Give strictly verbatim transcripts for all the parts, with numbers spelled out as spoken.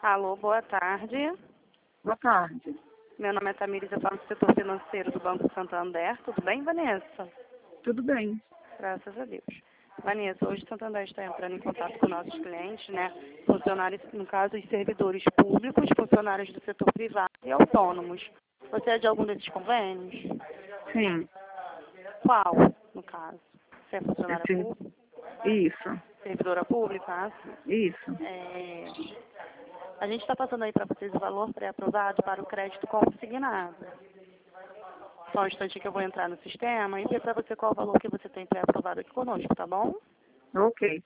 Alô, boa tarde. Boa tarde. Meu nome é Tamires, eu falo do setor financeiro do Banco Santander. Tudo bem, Vanessa? Tudo bem. Graças a Deus. Vanessa, hoje o Santander está entrando em contato com nossos clientes, né? Funcionários, no caso, os servidores públicos, funcionários do setor privado e autônomos. Você é de algum desses convênios? Sim. Qual, no caso? Você é funcionária Esse- pública? Isso. Servidora pública? Ah, sim. Isso. É, a gente está passando aí para vocês o valor pré-aprovado para o crédito consignado. Só um instante que eu vou entrar no sistema e ver para você qual o valor que você tem pré-aprovado aqui conosco, tá bom? Ok.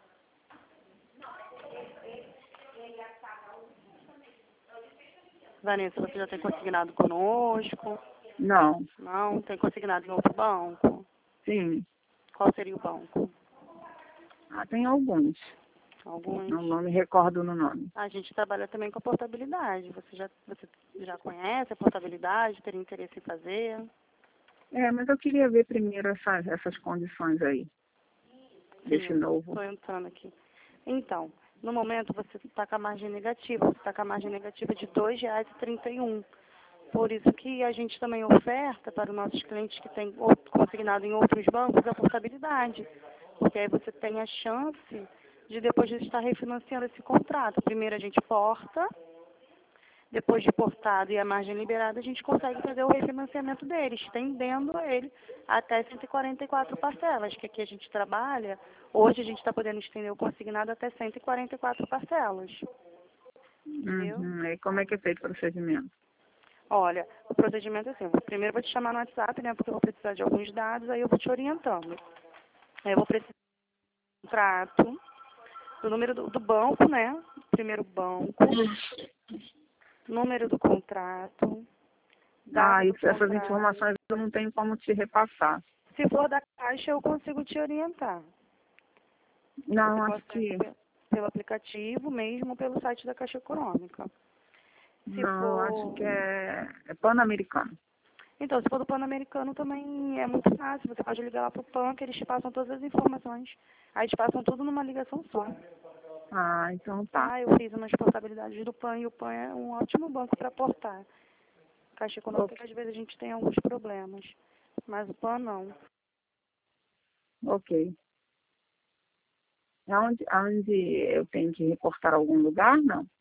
Vanessa, você já tem consignado conosco? Não. Não? Tem consignado em outro banco? Sim. Qual seria o banco? Ah, tem alguns. Alguns? Não, não me recordo no nome. A gente trabalha também com a portabilidade. Você já, você já conhece a portabilidade? Teria interesse em fazer? É, mas eu queria ver primeiro essas, essas condições aí. Desse Sim, novo. estou entrando aqui. Então, no momento você está com a margem negativa. Você está com a margem negativa de dois reais e trinta e um. Por isso que a gente também oferta para os nossos clientes que têm outro- consignado em outros bancos a portabilidade. Porque aí você tem a chance de depois de estar refinanciando esse contrato. Primeiro a gente porta, depois de portado e a margem liberada, a gente consegue fazer o refinanciamento dele, estendendo ele até cento e quarenta e quatro parcelas, que aqui a gente trabalha. Hoje a gente está podendo estender o consignado até cento e quarenta e quatro parcelas. Entendeu? Uhum. E como é que é feito o procedimento? Olha, o procedimento é assim, primeiro eu vou te chamar no WhatsApp, né, porque eu vou precisar de alguns dados, aí eu vou te orientando. Aí eu vou precisar do contrato, do número do, do banco, né, primeiro banco, número do contrato, Ah, data do isso, essas contrato. informações eu não tenho como te repassar. Se for da Caixa, eu consigo te orientar. Você Não, acho consegue que... pe- pelo aplicativo mesmo ou pelo site da Caixa Econômica. Se Não, acho for... que é, é pan-americano. Então, se for do Pan-Americano também é muito fácil. Você pode ligar lá pro Pan, que eles te passam todas as informações. Aí te passam tudo numa ligação só. Ah, então tá. Tá? Eu fiz umas portabilidades do Pan e o Pan é um ótimo banco para portar. Caixa Econômica, que Ok. às vezes a gente tem alguns problemas. Mas o Pan não. Ok. Aonde, aonde eu tenho que reportar algum lugar? Não.